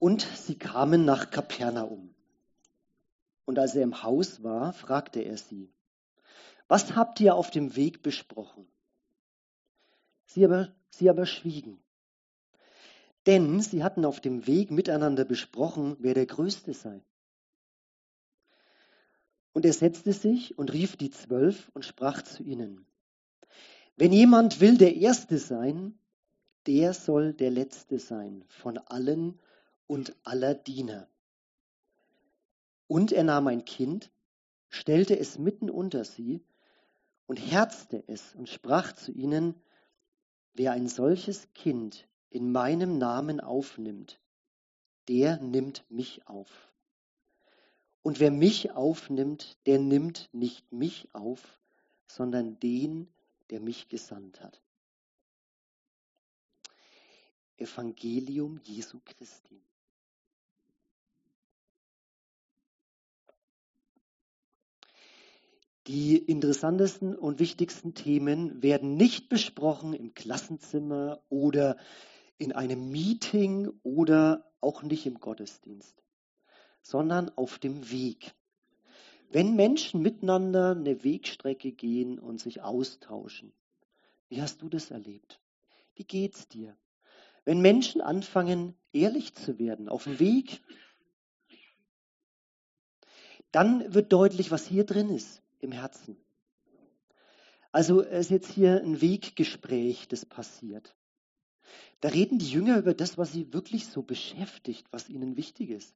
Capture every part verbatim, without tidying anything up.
Und sie kamen nach Kapernaum. Und als er im Haus war, fragte er sie: Was habt ihr auf dem Weg besprochen? Sie aber, sie aber schwiegen. Denn sie hatten auf dem Weg miteinander besprochen, wer der Größte sei. Und er setzte sich und rief die Zwölf und sprach zu ihnen: Wenn jemand will der Erste sein, der soll der Letzte sein von allen und aller Diener. Und er nahm ein Kind, stellte es mitten unter sie und herzte es und sprach zu ihnen: Wer ein solches Kind in meinem Namen aufnimmt, der nimmt mich auf. Und wer mich aufnimmt, der nimmt nicht mich auf, sondern den, der mich gesandt hat. Evangelium Jesu Christi. Die interessantesten und wichtigsten Themen werden nicht besprochen im Klassenzimmer oder in einem Meeting oder auch nicht im Gottesdienst, sondern auf dem Weg. Wenn Menschen miteinander eine Wegstrecke gehen und sich austauschen, wie hast du das erlebt? Wie geht's dir? Wenn Menschen anfangen, ehrlich zu werden auf dem Weg, dann wird deutlich, was hier drin ist im Herzen. Also es ist jetzt hier ein Weggespräch, das passiert. Da reden die Jünger über das, was sie wirklich so beschäftigt, was ihnen wichtig ist.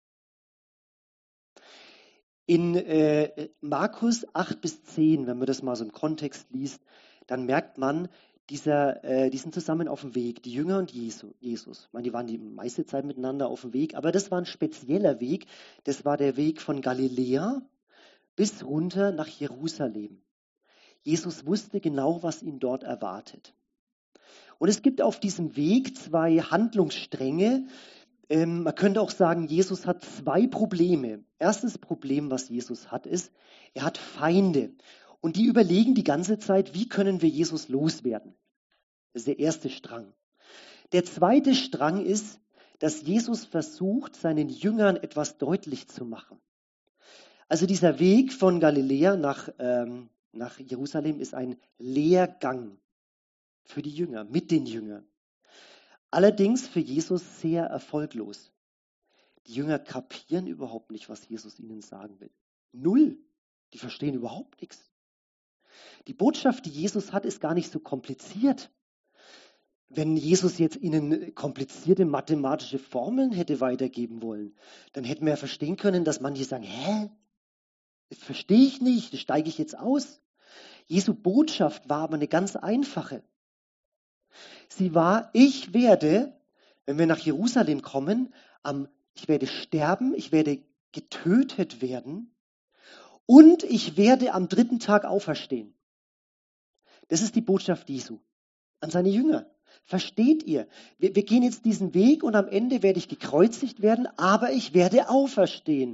In äh, Markus acht bis zehn, wenn man das mal so im Kontext liest, dann merkt man, dieser, äh, die sind zusammen auf dem Weg, die Jünger und Jesu, Jesus. Ich meine, die waren die meiste Zeit miteinander auf dem Weg, aber das war ein spezieller Weg. Das war der Weg von Galiläa bis runter nach Jerusalem. Jesus wusste genau, was ihn dort erwartet. Und es gibt auf diesem Weg zwei Handlungsstränge. Ähm, man könnte auch sagen, Jesus hat zwei Probleme. Erstes Problem, was Jesus hat, ist, er hat Feinde. Und die überlegen die ganze Zeit, wie können wir Jesus loswerden? Das ist der erste Strang. Der zweite Strang ist, dass Jesus versucht, seinen Jüngern etwas deutlich zu machen. Also dieser Weg von Galiläa nach, ähm, nach Jerusalem ist ein Lehrgang für die Jünger, mit den Jüngern. Allerdings für Jesus sehr erfolglos. Die Jünger kapieren überhaupt nicht, was Jesus ihnen sagen will. Null. Die verstehen überhaupt nichts. Die Botschaft, die Jesus hat, ist gar nicht so kompliziert. Wenn Jesus jetzt ihnen komplizierte mathematische Formeln hätte weitergeben wollen, dann hätten wir ja verstehen können, dass manche sagen, hä? Das verstehe ich nicht, das steige ich jetzt aus. Jesu Botschaft war aber eine ganz einfache. Sie war, ich werde, wenn wir nach Jerusalem kommen, am, ich werde sterben, ich werde getötet werden und ich werde am dritten Tag auferstehen. Das ist die Botschaft Jesu an seine Jünger. Versteht ihr? Wir, wir gehen jetzt diesen Weg und am Ende werde ich gekreuzigt werden, aber ich werde auferstehen.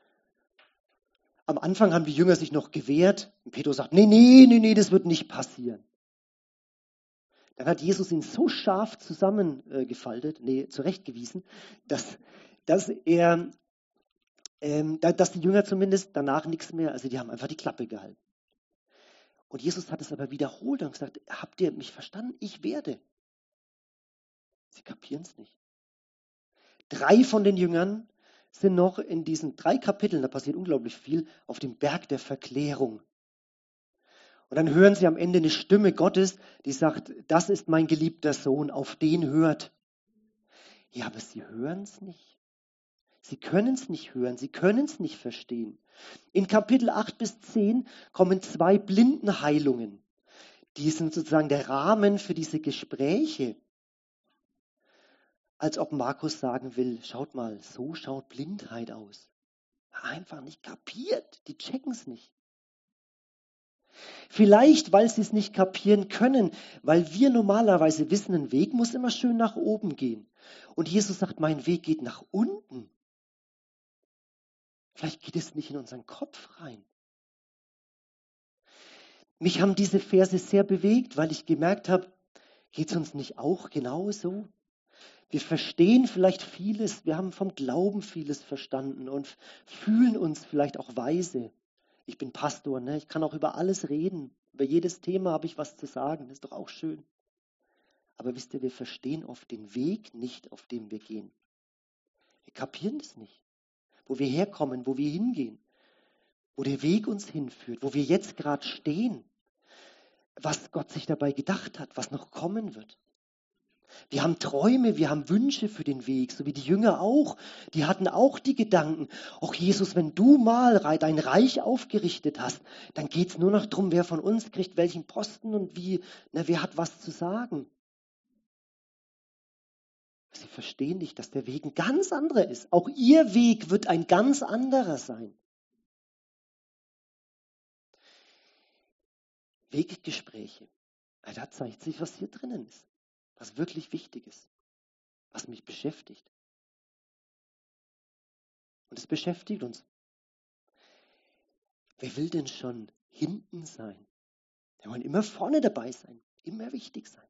Am Anfang haben die Jünger sich noch gewehrt und Petrus sagt, nee, nee, nee, nee, das wird nicht passieren. Dann hat Jesus ihn so scharf zusammengefaltet, nee, zurechtgewiesen, dass, dass er, ähm, dass die Jünger zumindest danach nichts mehr, also die haben einfach die Klappe gehalten. Und Jesus hat es aber wiederholt und gesagt, habt ihr mich verstanden? Ich werde. Sie kapieren es nicht. Drei von den Jüngern sind noch in diesen drei Kapiteln, da passiert unglaublich viel, auf dem Berg der Verklärung. Und dann hören sie am Ende eine Stimme Gottes, die sagt, das ist mein geliebter Sohn, auf den hört. Ja, aber sie hören es nicht. Sie können es nicht hören, sie können es nicht verstehen. In Kapitel acht bis zehn kommen zwei Blindenheilungen. Die sind sozusagen der Rahmen für diese Gespräche. Als ob Markus sagen will, schaut mal, so schaut Blindheit aus. Einfach nicht kapiert, die checken es nicht. Vielleicht, weil sie es nicht kapieren können, weil wir normalerweise wissen, ein Weg muss immer schön nach oben gehen. Und Jesus sagt, mein Weg geht nach unten. Vielleicht geht es nicht in unseren Kopf rein. Mich haben diese Verse sehr bewegt, weil ich gemerkt habe, geht es uns nicht auch genauso? Wir verstehen vielleicht vieles, wir haben vom Glauben vieles verstanden und fühlen uns vielleicht auch weise. Ich bin Pastor, ne? Ich kann auch über alles reden. Über jedes Thema habe ich was zu sagen. Das ist doch auch schön. Aber wisst ihr, wir verstehen oft den Weg nicht, auf dem wir gehen. Wir kapieren das nicht. Wo wir herkommen, wo wir hingehen. Wo der Weg uns hinführt, wo wir jetzt gerade stehen. Was Gott sich dabei gedacht hat, was noch kommen wird. Wir haben Träume, wir haben Wünsche für den Weg, so wie die Jünger auch. Die hatten auch die Gedanken, ach Jesus, wenn du mal dein Reich aufgerichtet hast, dann geht es nur noch darum, wer von uns kriegt welchen Posten und wie, na, wer hat was zu sagen. Sie verstehen nicht, dass der Weg ein ganz anderer ist. Auch ihr Weg wird ein ganz anderer sein. Weggespräche. Da zeigt sich, was hier drinnen ist. Was wirklich wichtig ist. Was mich beschäftigt. Und es beschäftigt uns. Wer will denn schon hinten sein? Wir wollen immer vorne dabei sein. Immer wichtig sein.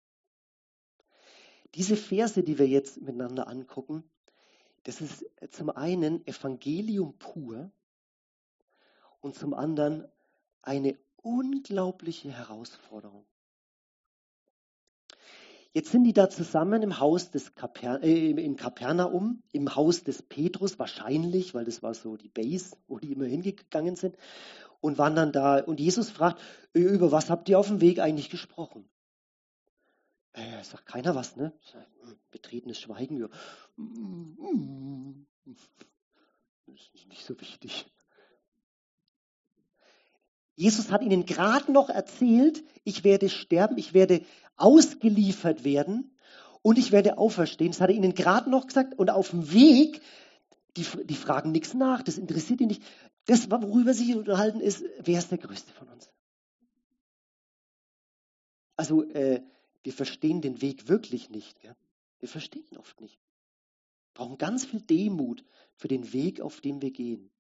Diese Verse, die wir jetzt miteinander angucken, das ist zum einen Evangelium pur und zum anderen eine unglaubliche Herausforderung. Jetzt sind die da zusammen im Haus des Kaper äh, in Kapernaum, im Haus des Petrus wahrscheinlich, weil das war so die Base, wo die immer hingegangen sind, und waren dann da. Und Jesus fragt, über was habt ihr auf dem Weg eigentlich gesprochen? Äh, sagt keiner was, ne? Betretenes Schweigen. Ja. Das ist nicht so wichtig. Jesus hat ihnen gerade noch erzählt, ich werde sterben, ich werde ausgeliefert werden und ich werde auferstehen. Das hat er ihnen gerade noch gesagt. Und auf dem Weg, die, die fragen nichts nach, das interessiert ihn nicht. Das, worüber sie sich unterhalten, ist, wer ist der Größte von uns? Also, äh, wir verstehen den Weg wirklich nicht. Gell? Wir verstehen ihn oft nicht. Wir brauchen ganz viel Demut für den Weg, auf dem wir gehen.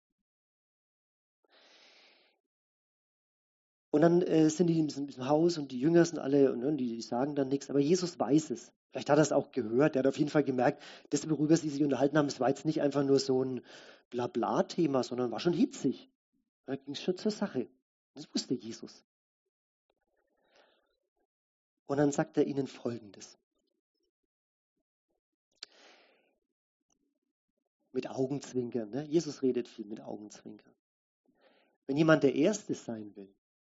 Und dann äh, sind die in diesem, diesem Haus und die Jünger sind alle, und, und die, die sagen dann nichts, aber Jesus weiß es. Vielleicht hat er es auch gehört, er hat auf jeden Fall gemerkt, das, worüber sie sich unterhalten haben, das war jetzt nicht einfach nur so ein Blabla-Thema, sondern war schon hitzig. Da ging es schon zur Sache. Das wusste Jesus. Und dann sagt er ihnen Folgendes. Mit Augenzwinkern. Ne? Jesus redet viel mit Augenzwinkern. Wenn jemand der Erste sein will,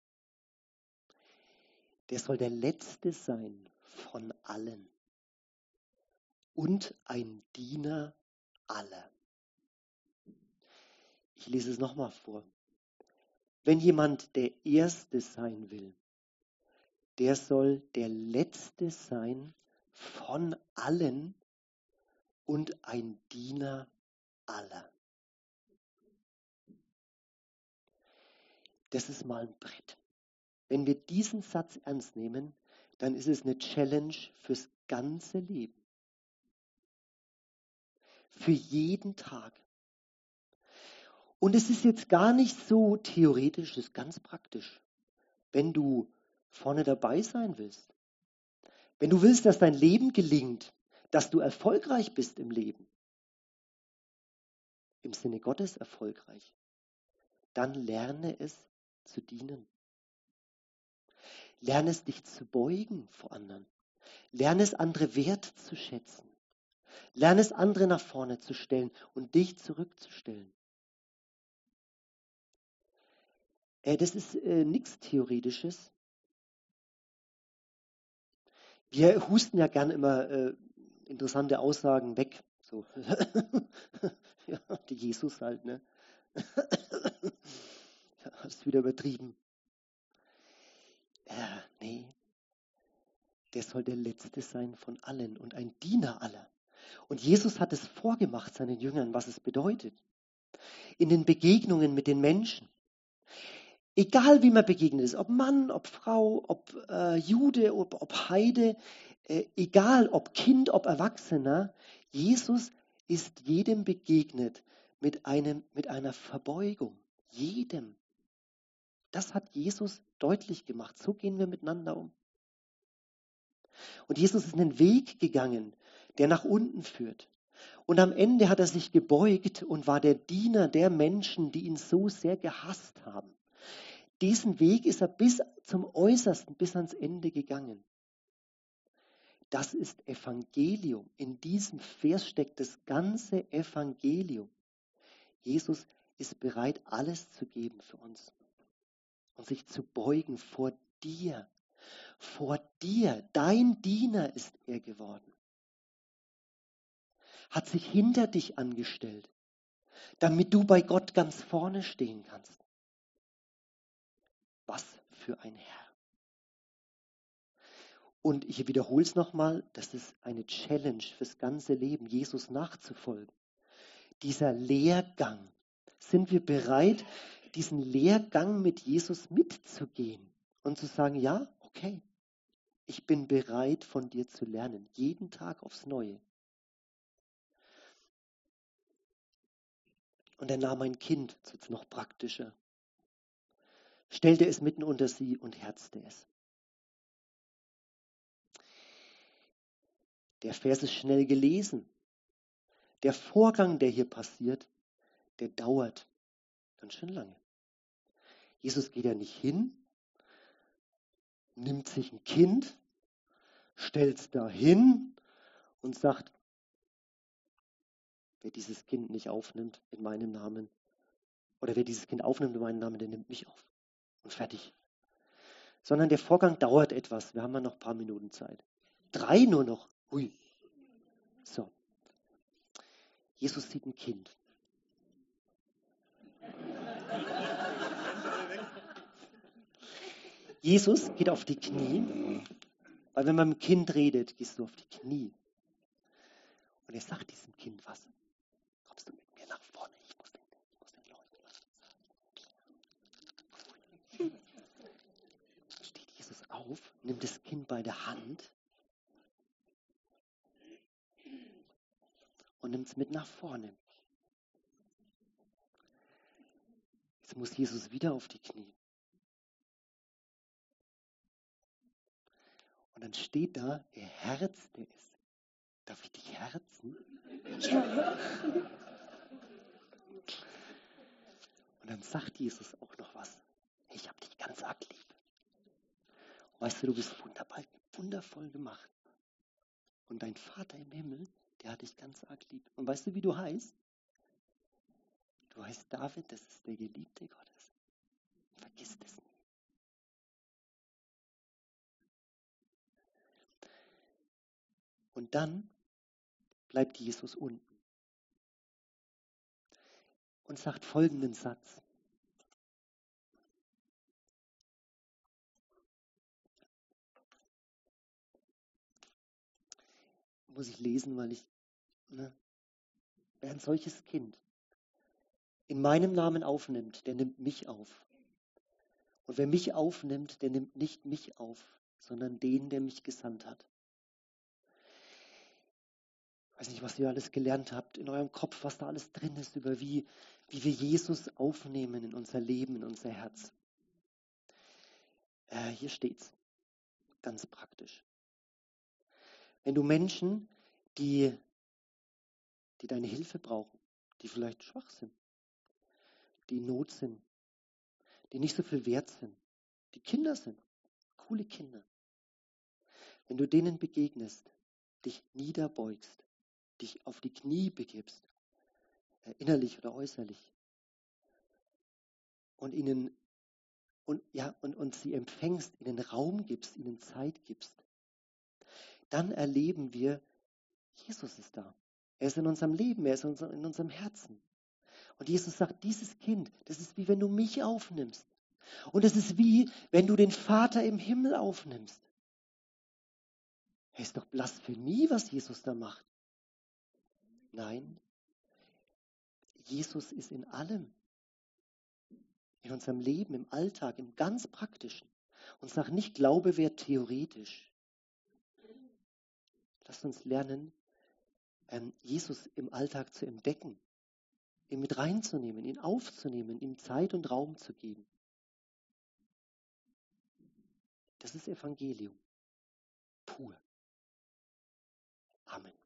der soll der Letzte sein von allen und ein Diener aller. Ich lese es nochmal vor. Wenn jemand der Erste sein will, der soll der Letzte sein von allen und ein Diener aller. Das ist mal ein Brett. Wenn wir diesen Satz ernst nehmen, dann ist es eine Challenge fürs ganze Leben. Für jeden Tag. Und es ist jetzt gar nicht so theoretisch, es ist ganz praktisch. Wenn du vorne dabei sein willst, wenn du willst, dass dein Leben gelingt, dass du erfolgreich bist im Leben, im Sinne Gottes erfolgreich, dann lerne es zu dienen. Lerne es, dich zu beugen vor anderen. Lerne es, andere wert zu schätzen. Lerne es, andere nach vorne zu stellen und dich zurückzustellen. Äh, das ist äh, nichts Theoretisches. Wir husten ja gern immer äh, interessante Aussagen weg. So. Ja, die Jesus halt, ne? Ja, das ist wieder übertrieben. Ja, nee. Der soll der Letzte sein von allen und ein Diener aller. Und Jesus hat es vorgemacht seinen Jüngern, was es bedeutet. In den Begegnungen mit den Menschen. Egal wie man begegnet ist, ob Mann, ob Frau, ob äh, Jude, ob, ob Heide, äh, egal ob Kind, ob Erwachsener, Jesus ist jedem begegnet mit, einem, mit einer Verbeugung. Jedem. Das hat Jesus deutlich gemacht. So gehen wir miteinander um. Und Jesus ist einen Weg gegangen, der nach unten führt. Und am Ende hat er sich gebeugt und war der Diener der Menschen, die ihn so sehr gehasst haben. Diesen Weg ist er bis zum Äußersten, bis ans Ende gegangen. Das ist Evangelium. In diesem Vers steckt das ganze Evangelium. Jesus ist bereit, alles zu geben für uns und sich zu beugen vor dir. Vor dir, dein Diener ist er geworden. Hat sich hinter dich angestellt, damit du bei Gott ganz vorne stehen kannst. Was für ein Herr. Und ich wiederhole es nochmal, das ist eine Challenge fürs ganze Leben, Jesus nachzufolgen. Dieser Lehrgang. Sind wir bereit, diesen Lehrgang mit Jesus mitzugehen und zu sagen, ja, okay, ich bin bereit, von dir zu lernen, jeden Tag aufs Neue. Und er nahm ein Kind, das ist jetzt noch praktischer, stellte es mitten unter sie und herzte es. Der Vers ist schnell gelesen. Der Vorgang, der hier passiert, der dauert ganz schön lange. Jesus geht ja nicht hin, nimmt sich ein Kind, stellt es da hin und sagt, wer dieses Kind nicht aufnimmt in meinem Namen, oder wer dieses Kind aufnimmt in meinem Namen, der nimmt mich auf. Und fertig. Sondern der Vorgang dauert etwas. Wir haben ja noch ein paar Minuten Zeit. Drei nur noch. Hui. So. Jesus sieht ein Kind. Jesus geht auf die Knie, weil wenn man mit dem Kind redet, gehst du auf die Knie. Und er sagt diesem Kind was. Kommst du mit mir nach vorne? Ich muss den, ich muss den Leuten was. Steht Jesus auf, nimmt das Kind bei der Hand und nimmt es mit nach vorne. Jetzt muss Jesus wieder auf die Knie. Und dann steht da, er herzte es. Darf ich dich herzen? Ja. Und dann sagt Jesus auch noch was. Ich habe dich ganz arg lieb. Weißt du, du bist wunderbar, wundervoll gemacht. Und dein Vater im Himmel, der hat dich ganz arg lieb. Und weißt du, wie du heißt? Du heißt David, das ist der Geliebte Gottes. Vergiss das nie. Und dann bleibt Jesus unten und sagt folgenden Satz. Muss ich lesen, weil ich, ne, wer ein solches Kind in meinem Namen aufnimmt, der nimmt mich auf. Und wer mich aufnimmt, der nimmt nicht mich auf, sondern den, der mich gesandt hat. Ich weiß nicht, was ihr alles gelernt habt in eurem Kopf, was da alles drin ist, über wie, wie wir Jesus aufnehmen in unser Leben, in unser Herz. Äh, hier steht's, ganz praktisch. Wenn du Menschen, die, die deine Hilfe brauchen, die vielleicht schwach sind, die in Not sind, die nicht so viel wert sind, die Kinder sind, coole Kinder. Wenn du denen begegnest, dich niederbeugst, dich auf die Knie begibst, innerlich oder äußerlich, und ihnen und ja und, und sie empfängst, ihnen Raum gibst, ihnen Zeit gibst, dann erleben wir, Jesus ist da. Er ist in unserem Leben, er ist in unserem, in unserem Herzen. Und Jesus sagt, dieses Kind, das ist wie wenn du mich aufnimmst. Und es ist wie, wenn du den Vater im Himmel aufnimmst. Es ist doch Blasphemie, was Jesus da macht. Nein, Jesus ist in allem. In unserem Leben, im Alltag, im ganz Praktischen. Und sag nicht, Glaube wäre theoretisch. Lasst uns lernen, Jesus im Alltag zu entdecken, ihn mit reinzunehmen, ihn aufzunehmen, ihm Zeit und Raum zu geben. Das ist Evangelium. Pur. Amen.